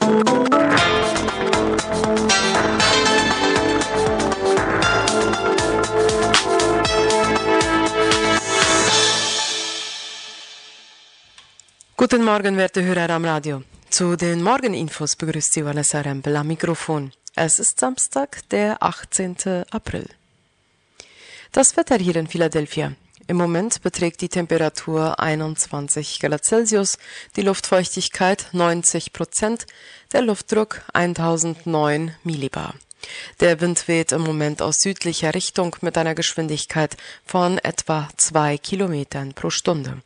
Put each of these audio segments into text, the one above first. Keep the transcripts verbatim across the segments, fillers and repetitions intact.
Guten Morgen, werte Hörer am Radio. Zu den Morgeninfos begrüßt Sie Vanessa Rempel am Mikrofon. Es ist Samstag, der achtzehnten April. Das Wetter hier in Philadelphia. Im Moment beträgt die Temperatur einundzwanzig Grad Celsius, die Luftfeuchtigkeit neunzig Prozent, der Luftdruck tausendneun Millibar. Der Wind weht im Moment aus südlicher Richtung mit einer Geschwindigkeit von etwa zwei Kilometern pro Stunde.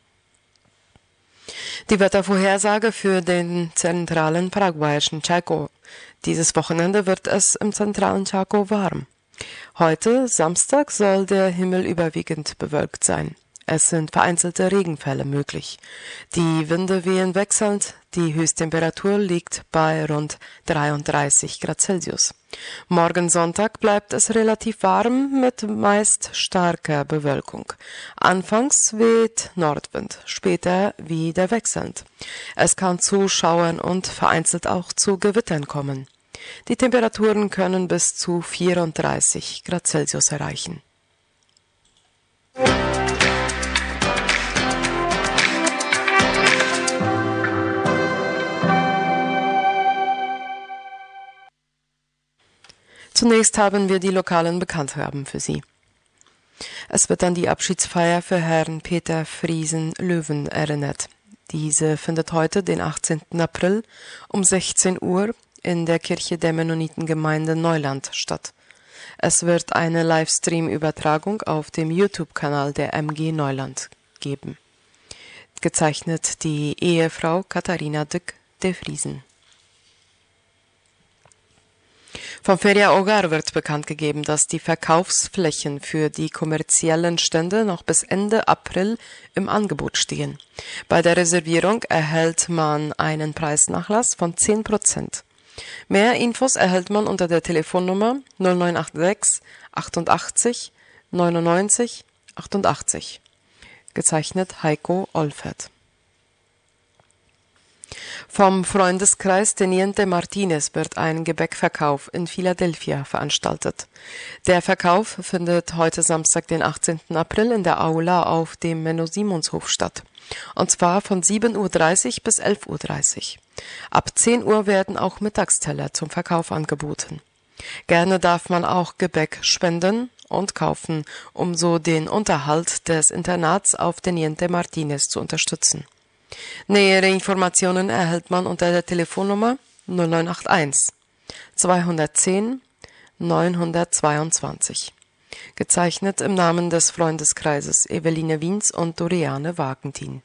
Die Wettervorhersage für den zentralen paraguayischen Chaco. Dieses Wochenende wird es im zentralen Chaco warm. Heute, Samstag, soll der Himmel überwiegend bewölkt sein. Es sind vereinzelte Regenfälle möglich. Die Winde wehen wechselnd, die Höchsttemperatur liegt bei rund dreiunddreißig Grad Celsius. Morgen Sonntag bleibt es relativ warm mit meist starker Bewölkung. Anfangs weht Nordwind, später wieder wechselnd. Es kann zu Schauern und vereinzelt auch zu Gewittern kommen. Die Temperaturen können bis zu vierunddreißig Grad Celsius erreichen. Zunächst haben wir die lokalen Bekanntgaben für Sie. Es wird an die Abschiedsfeier für Herrn Peter Friesen-Löwen erinnert. Diese findet heute, den achtzehnten April, um sechzehn Uhr in der Kirche der Mennonitengemeinde Neuland statt. Es wird eine Livestream-Übertragung auf dem YouTube-Kanal der M G Neuland geben. Gezeichnet die Ehefrau Katharina Dück de Friesen. Vom Feria Hogar wird bekannt gegeben, dass die Verkaufsflächen für die kommerziellen Stände noch bis Ende April im Angebot stehen. Bei der Reservierung erhält man einen Preisnachlass von zehn Prozent. Mehr Infos erhält man unter der Telefonnummer null neun acht sechs achtundachtzig neunundneunzig achtundachtzig. Gezeichnet Heiko Olfert. Vom Freundeskreis Teniente Martinez wird ein Gebäckverkauf in Philadelphia veranstaltet. Der Verkauf findet heute Samstag, den achtzehnten April, in der Aula auf dem Menno-Simons-Hof statt. Und zwar von sieben Uhr dreißig bis elf Uhr dreißig. Ab zehn Uhr werden auch Mittagsteller zum Verkauf angeboten. Gerne darf man auch Gebäck spenden und kaufen, um so den Unterhalt des Internats auf Teniente Martinez zu unterstützen. Nähere Informationen erhält man unter der Telefonnummer null neun acht eins zweihundertzehn neunhundertzweiundzwanzig. Gezeichnet im Namen des Freundeskreises Eveline Wiens und Doriane Wagentin.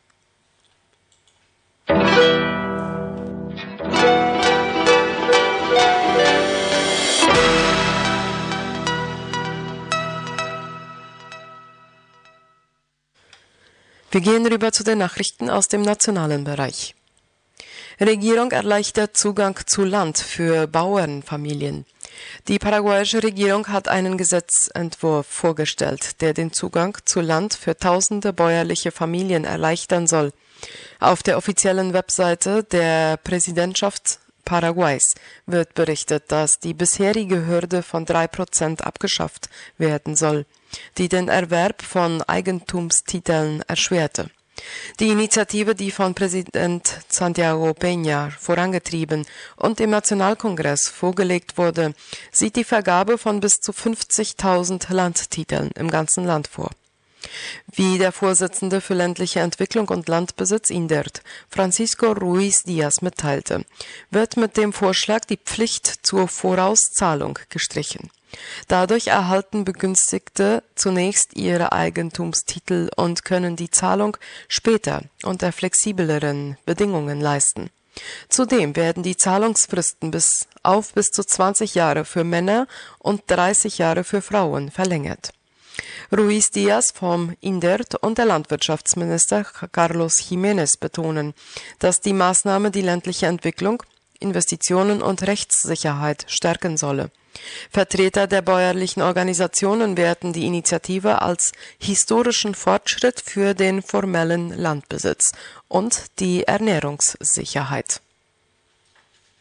Wir gehen rüber zu den Nachrichten aus dem nationalen Bereich. Regierung erleichtert Zugang zu Land für Bauernfamilien. Die paraguayische Regierung hat einen Gesetzentwurf vorgestellt, der den Zugang zu Land für tausende bäuerliche Familien erleichtern soll. Auf der offiziellen Webseite der Präsidentschaft Paraguays wird berichtet, dass die bisherige Hürde von drei Prozent abgeschafft werden soll, die den Erwerb von Eigentumstiteln erschwerte. Die Initiative, die von Präsident Santiago Peña vorangetrieben und im Nationalkongress vorgelegt wurde, sieht die Vergabe von bis zu fünfzigtausend Landtiteln im ganzen Land vor. Wie der Vorsitzende für ländliche Entwicklung und Landbesitz INDERT, Francisco Ruiz Diaz, mitteilte, wird mit dem Vorschlag die Pflicht zur Vorauszahlung gestrichen. Dadurch erhalten Begünstigte zunächst ihre Eigentumstitel und können die Zahlung später unter flexibleren Bedingungen leisten. Zudem werden die Zahlungsfristen bis auf bis zu zwanzig Jahre für Männer und dreißig Jahre für Frauen verlängert. Ruiz Diaz vom INDERT und der Landwirtschaftsminister Carlos Jiménez betonen, dass die Maßnahme die ländliche Entwicklung, Investitionen und Rechtssicherheit stärken solle. Vertreter der bäuerlichen Organisationen werten die Initiative als historischen Fortschritt für den formellen Landbesitz und die Ernährungssicherheit.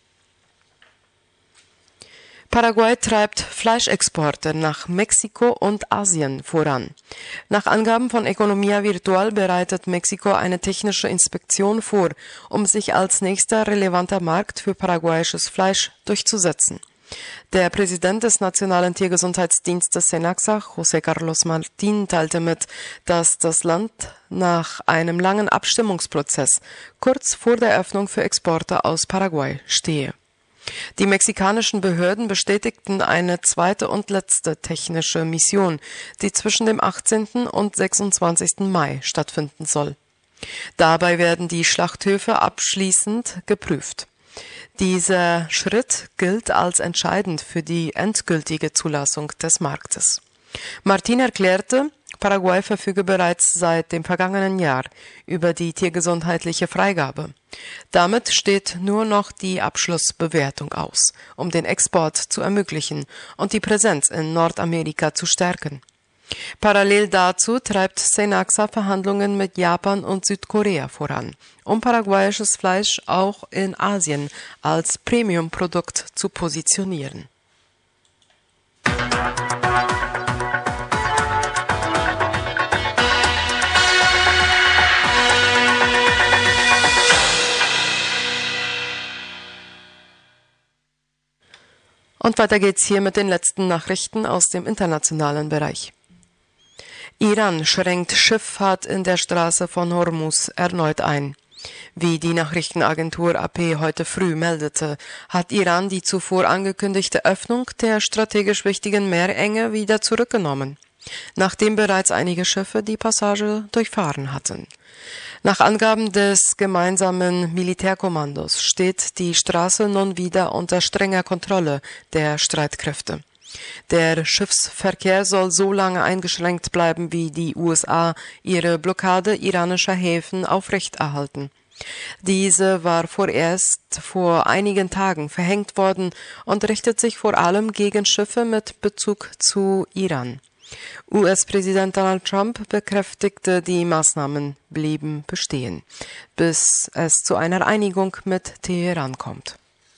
Paraguay treibt Fleischexporte nach Mexiko und Asien voran. Nach Angaben von Economia Virtual bereitet Mexiko eine technische Inspektion vor, um sich als nächster relevanter Markt für paraguayisches Fleisch durchzusetzen. Der Präsident des Nationalen Tiergesundheitsdienstes SENAXA, José Carlos Martín, teilte mit, dass das Land nach einem langen Abstimmungsprozess kurz vor der Öffnung für Exporte aus Paraguay stehe. Die mexikanischen Behörden bestätigten eine zweite und letzte technische Mission, die zwischen dem achtzehnten und sechsundzwanzigsten Mai stattfinden soll. Dabei werden die Schlachthöfe abschließend geprüft. Dieser Schritt gilt als entscheidend für die endgültige Zulassung des Marktes. Martín erklärte, Paraguay verfüge bereits seit dem vergangenen Jahr über die tiergesundheitliche Freigabe. Damit steht nur noch die Abschlussbewertung aus, um den Export zu ermöglichen und die Präsenz in Nordamerika zu stärken. Parallel dazu treibt SENAXA Verhandlungen mit Japan und Südkorea voran, um paraguayisches Fleisch auch in Asien als Premium-Produkt zu positionieren. Und weiter geht's hier mit den letzten Nachrichten aus dem internationalen Bereich. Iran schränkt Schifffahrt in der Straße von Hormuz erneut ein. Wie die Nachrichtenagentur A P heute früh meldete, hat Iran die zuvor angekündigte Öffnung der strategisch wichtigen Meerenge wieder zurückgenommen, nachdem bereits einige Schiffe die Passage durchfahren hatten. Nach Angaben des gemeinsamen Militärkommandos steht die Straße nun wieder unter strenger Kontrolle der Streitkräfte. Der Schiffsverkehr soll so lange eingeschränkt bleiben, wie die U S A ihre Blockade iranischer Häfen aufrechterhalten. Diese war vorerst vor einigen Tagen verhängt worden und richtet sich vor allem gegen Schiffe mit Bezug zu Iran. U S-Präsident Donald Trump bekräftigte, die Maßnahmen blieben bestehen, bis es zu einer Einigung mit Teheran kommt.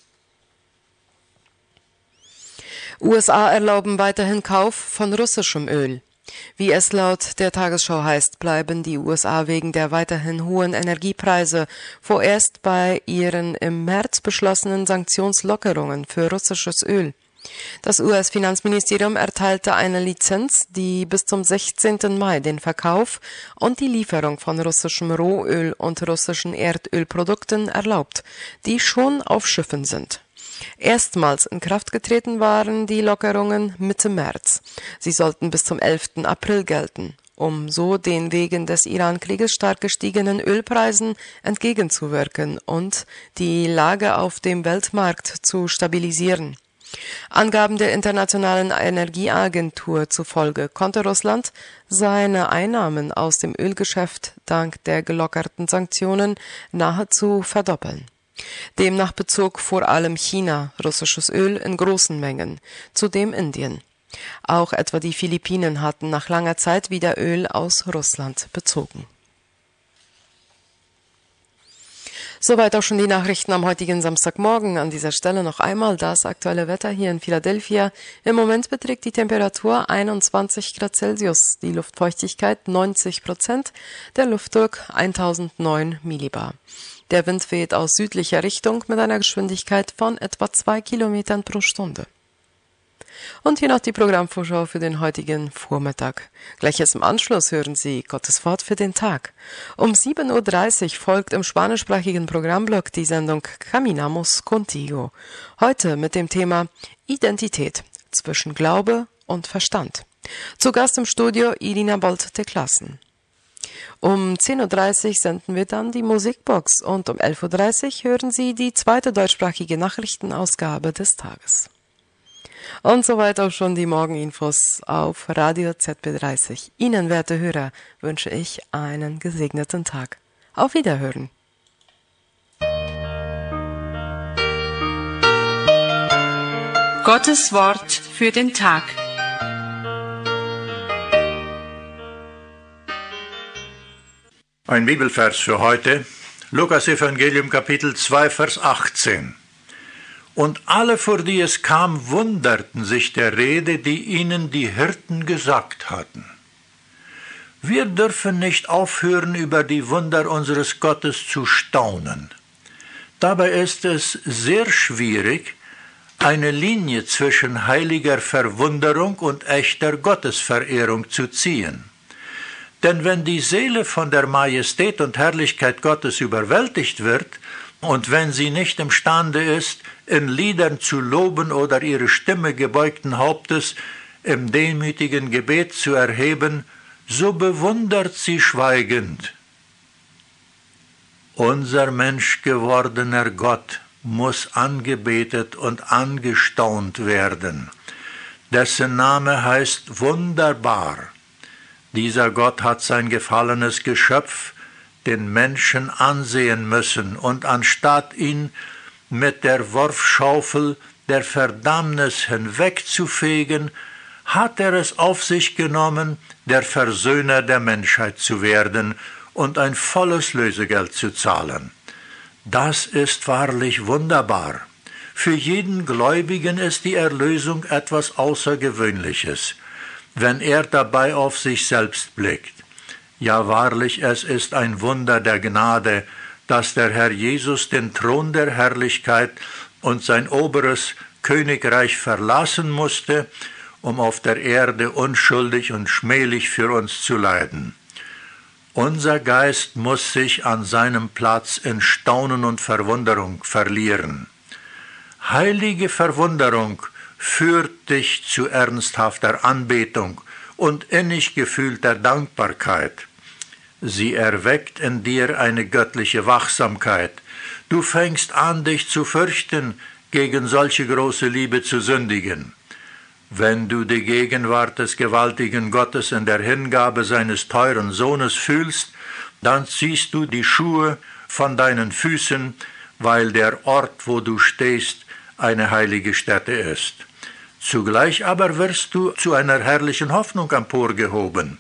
U S A erlauben weiterhin Kauf von russischem Öl. Wie es laut der Tagesschau heißt, bleiben die U S A wegen der weiterhin hohen Energiepreise vorerst bei ihren im März beschlossenen Sanktionslockerungen für russisches Öl. Das U S-Finanzministerium erteilte eine Lizenz, die bis zum sechzehnten Mai den Verkauf und die Lieferung von russischem Rohöl und russischen Erdölprodukten erlaubt, die schon auf Schiffen sind. Erstmals in Kraft getreten waren die Lockerungen Mitte März. Sie sollten bis zum elften April gelten, um so den wegen des Iran-Krieges stark gestiegenen Ölpreisen entgegenzuwirken und die Lage auf dem Weltmarkt zu stabilisieren. Angaben der Internationalen Energieagentur zufolge konnte Russland seine Einnahmen aus dem Ölgeschäft dank der gelockerten Sanktionen nahezu verdoppeln. Demnach bezog vor allem China russisches Öl in großen Mengen, zudem Indien. Auch etwa die Philippinen hatten nach langer Zeit wieder Öl aus Russland bezogen. Soweit auch schon die Nachrichten am heutigen Samstagmorgen. An dieser Stelle noch einmal das aktuelle Wetter hier in Philadelphia. Im Moment beträgt die Temperatur einundzwanzig Grad Celsius, die Luftfeuchtigkeit neunzig Prozent, der Luftdruck tausendneun Millibar. Der Wind weht aus südlicher Richtung mit einer Geschwindigkeit von etwa zwei Kilometern pro Stunde. Und hier noch die Programmvorschau für den heutigen Vormittag. Gleiches im Anschluss hören Sie Gottes Wort für den Tag. Um sieben Uhr dreißig folgt im spanischsprachigen Programmblock die Sendung Caminamos Contigo. Heute mit dem Thema Identität zwischen Glaube und Verstand. Zu Gast im Studio Irina Bolt-Teklassen. Um zehn Uhr dreißig senden wir dann die Musikbox und um elf Uhr dreißig hören Sie die zweite deutschsprachige Nachrichtenausgabe des Tages. Und soweit auch schon die Morgeninfos auf Radio Z B dreißig. Ihnen, werte Hörer, wünsche ich einen gesegneten Tag. Auf Wiederhören. Gottes Wort für den Tag. Ein Bibelvers für heute, Lukas Evangelium Kapitel zwei, Vers achtzehn. Und alle, vor die es kam, wunderten sich der Rede, die ihnen die Hirten gesagt hatten. Wir dürfen nicht aufhören, über die Wunder unseres Gottes zu staunen. Dabei ist es sehr schwierig, eine Linie zwischen heiliger Verwunderung und echter Gottesverehrung zu ziehen. Denn wenn die Seele von der Majestät und Herrlichkeit Gottes überwältigt wird und wenn sie nicht imstande ist, in Liedern zu loben oder ihre Stimme gebeugten Hauptes im demütigen Gebet zu erheben, so bewundert sie schweigend. Unser menschgewordener Gott muss angebetet und angestaunt werden, dessen Name heißt wunderbar. Dieser Gott hat sein gefallenes Geschöpf, den Menschen, ansehen müssen, und anstatt ihn mit der Wurfschaufel der Verdammnis hinwegzufegen, hat er es auf sich genommen, der Versöhner der Menschheit zu werden und ein volles Lösegeld zu zahlen. Das ist wahrlich wunderbar. Für jeden Gläubigen ist die Erlösung etwas Außergewöhnliches, wenn er dabei auf sich selbst blickt. Ja, wahrlich, es ist ein Wunder der Gnade, dass der Herr Jesus den Thron der Herrlichkeit und sein oberes Königreich verlassen musste, um auf der Erde unschuldig und schmählich für uns zu leiden. Unser Geist muss sich an seinem Platz in Staunen und Verwunderung verlieren. Heilige Verwunderung führt dich zu ernsthafter Anbetung und innig gefühlter Dankbarkeit. Sie erweckt in dir eine göttliche Wachsamkeit. Du fängst an, dich zu fürchten, gegen solche große Liebe zu sündigen. Wenn du die Gegenwart des gewaltigen Gottes in der Hingabe seines teuren Sohnes fühlst, dann ziehst du die Schuhe von deinen Füßen, weil der Ort, wo du stehst, eine heilige Stätte ist. Zugleich aber wirst du zu einer herrlichen Hoffnung emporgehoben.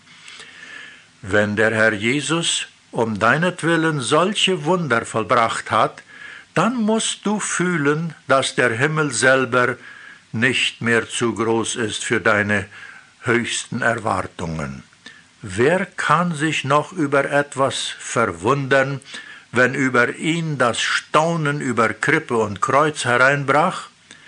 Wenn der Herr Jesus um deinetwillen solche Wunder vollbracht hat, dann musst du fühlen, dass der Himmel selber nicht mehr zu groß ist für deine höchsten Erwartungen. Wer kann sich noch über etwas verwundern, wenn über ihn das Staunen über Krippe und Kreuz hereinbrach?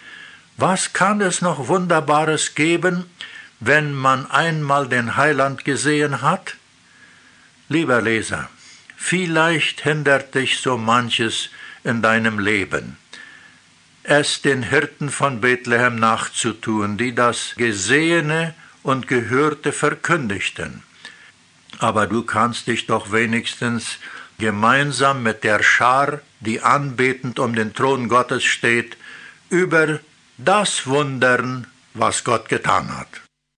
Was kann es noch Wunderbares geben, wenn man einmal den Heiland gesehen hat? Lieber Leser, vielleicht hindert dich so manches in deinem Leben, es den Hirten von Bethlehem nachzutun, die das Gesehene und Gehörte verkündigten. Aber du kannst dich doch wenigstens gemeinsam mit der Schar, die anbetend um den Thron Gottes steht, über das wundern, was Gott getan hat.